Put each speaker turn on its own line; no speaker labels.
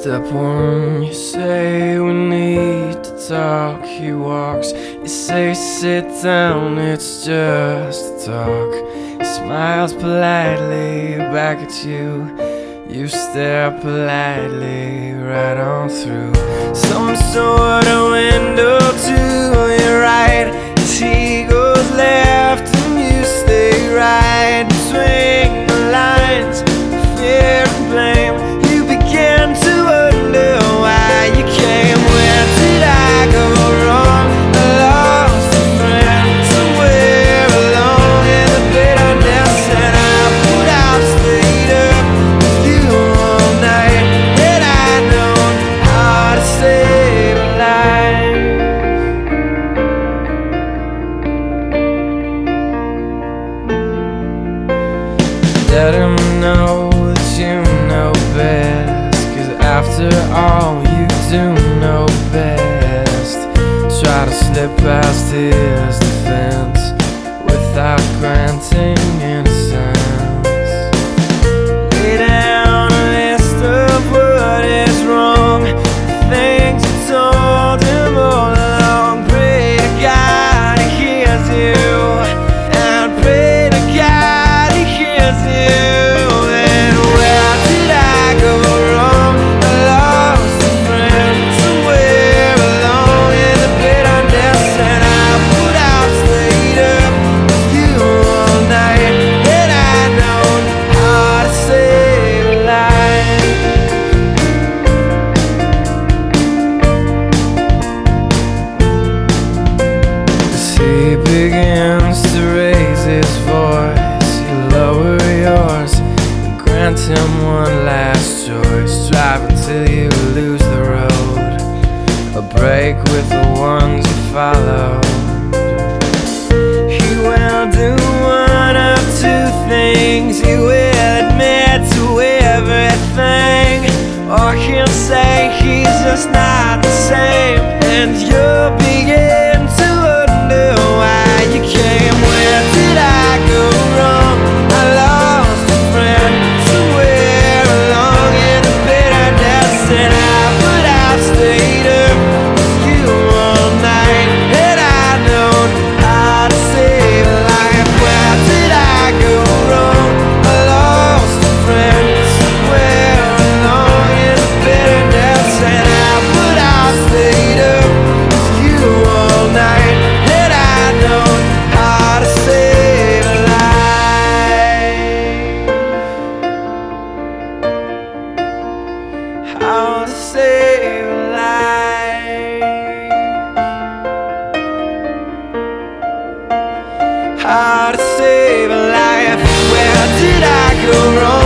Step one, you say we need to talk. He walks, you say sit down, it's just a talk. He smiles politely back at you. You stare politely right on through some sort of window to your right. As he goes left and you stay right between the lines of fear and blame. You begin to wonder why you came. Where did I go wrong? I lost a friend somewhere along in the bitterness, and I would have stayed up with you all night had I known how to save a life. Let him know that you know best, 'cause after all you do know best. Try to slip past his defense without granting innocence. Lay down a list of what is wrong, the things you told him all along. Pray to God he hears you, and pray to God he hears you. And where did I go wrong? I lost a friend somewhere along in the bitterness, and I would have stayed up with you all night had I known how to save a life. As he begins to raise his voice, you lower yours and grant him one last choice. Drive until you lose the road, a break with the ones you follow. He will do one of two things. He will admit to everything, or he'll say he's just not the same, and you'll begin to wonder why you came. Where did I go wrong? I lost a friend somewhere along in the bitterness, and I would have stayed up with you all night had I known how to save a life. Where did I go wrong? I lost a friend somewhere along in the bitterness, and I would have stayed up with you all night had I known how to save a life. How to save a life. How to save a life. Where did I go wrong?